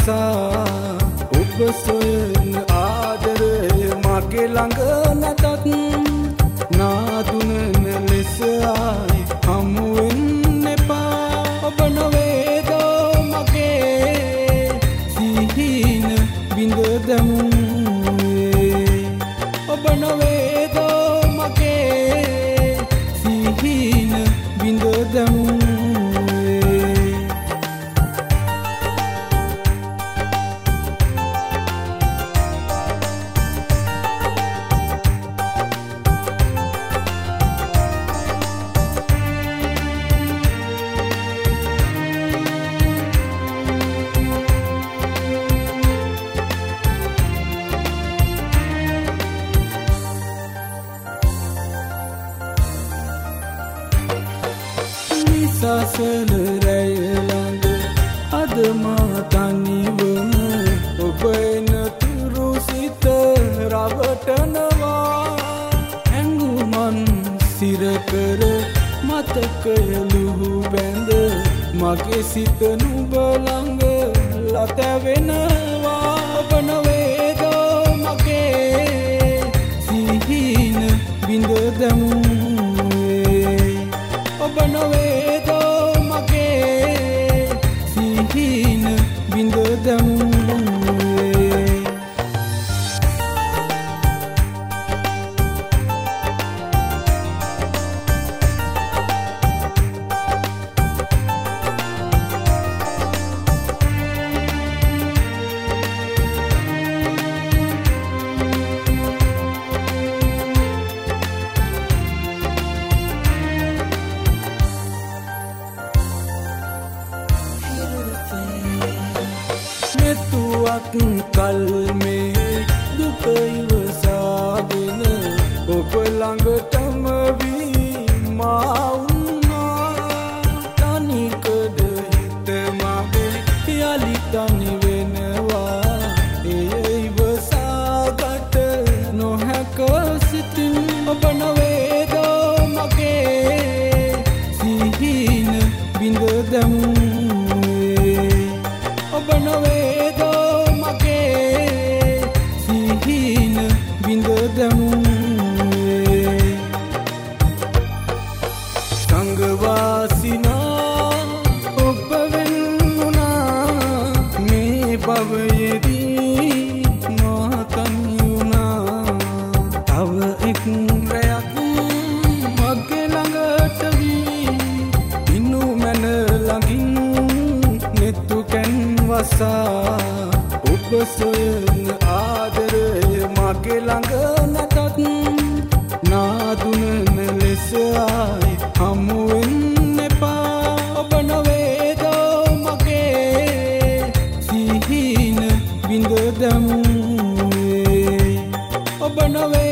වසා ඔබ සොයන ආදරය මගේ ළඟ නැතත් නාදුනන ලෙස ආයි හමු වෙන්න එපා ඔබ නොවේදෝ මගේ සිහින බිඳ දැමුවේ ඔබ නොවේදෝ මගේ සිහින බිඳ දැමුවේ සසල රැය ළඟ අද මා තනිවම ඔබ එනතුරු සිත රවටනවා ඇඟුමන් සිර කර මතකය ලුහු බැඳ මගේ සිත නුඹ ළඟ ලතැවෙනවා ඔබ නොවේදෝ මගේ සිහින බිඳ දැමුවේ ඔබ නොවේදෝ මගේ සිහින බිඳ දැමුවේ මෙතුවක් කල් මේ දුක ඉවසාගෙන ඔබ ළඟටම වී මා වුණා තනිකඩ හිත මගේ යලි තනි වෙනවා එය ඉවසාගත නොහැක සිතින් ඔබ නොවේදෝ මගේ සිහින බිඳ දැමුවේ ඔබ නොවේදෝ මගේ සිහින බිඳ දැමුවේ සංගවාසිනා ඔබ වෙන්නුනා මේ භවයේදී මා තනි වුණා තව එක් රැයක් මගේ ළඟට වී ඉන්නු මැන ළඟින් නෙතු කැන් වසා ඔබ සොයන ආදරය මගේ ළඟ නැතත් නාදුනන ලෙස ආයි හමු වෙන්න එපා ඔබ නොවේදෝ මගේ සිහින බිඳ දැමුවේ ඔබ නොවේ